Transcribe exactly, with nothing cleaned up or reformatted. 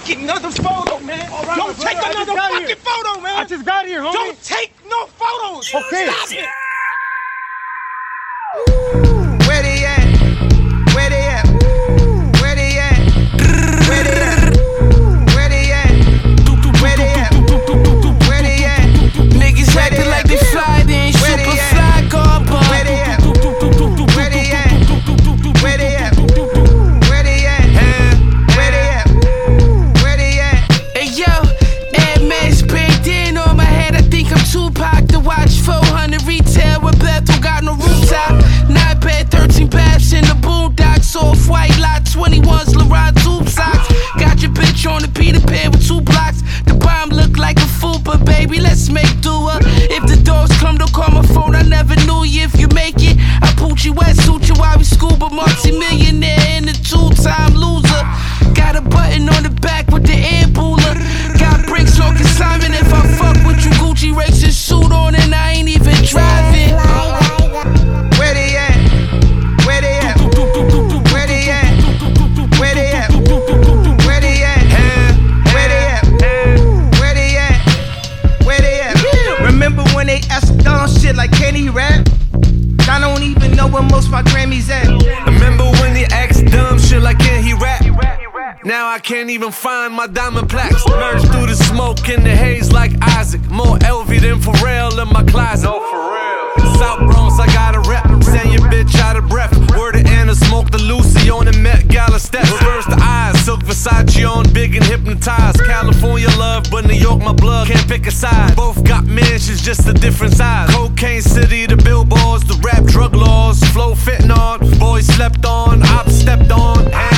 fucking another photo, man. Right, Don't take brother, another fucking here. photo, man. I just got here, homie. Don't take no photos. Okay. Stop it. Where they at? Where they at? Where they at? Where they at? Where they at? Where they at? Where they at? Niggas acting like they fly, they ain't super fly, car bump. Where they at? Where they at? Where they at? Where they at? Where they at? Where they at? Hey yo, Air Max baked in on my head. I think I'm Tupac to watch four hundred retail with Bethel, got no rooftop. Nine bed, thirteen baths in the boondocks. Off white lot, twenty-ones, LeBron tube socks. Got your bitch on the Peter Pan with two blocks. The bomb look like a fool, but baby, let's make do her. If the doors come, don't call my phone. I never knew you. If you make it, I put you wet, suit you while we scuba. Multi-millionaire and a two-time loser. Got a button on the back with the air booler. Got brakes on consignment. If I fuck with you, Gucci racing suit on and I ain't even driving. Where they at? Where they at? Where they at? Where they at? Where they at? Where they at? Where they at? Where they at? Remember when they asked on shit like, can he rap? I don't even know where most my Grammys at. Remember when they asked dumb shit like, can he rap? Now I can't even find my diamond plaques. Merged through the smoke in the haze like Isaac. More L V than Pharrell in my closet. No, for real. South Bronx, I got a rep. Send your bitch out of breath. Word to Anna, smoke the Lucy on the Met Gala steps. Reverse the eyes, Silk Versace on, big and hypnotized. California love, but New York my blood, can't pick a side. Both got mansions, just a different size. Cocaine City, the billboards, the rap drug laws. Flow fitting on, boys slept on, ops stepped on.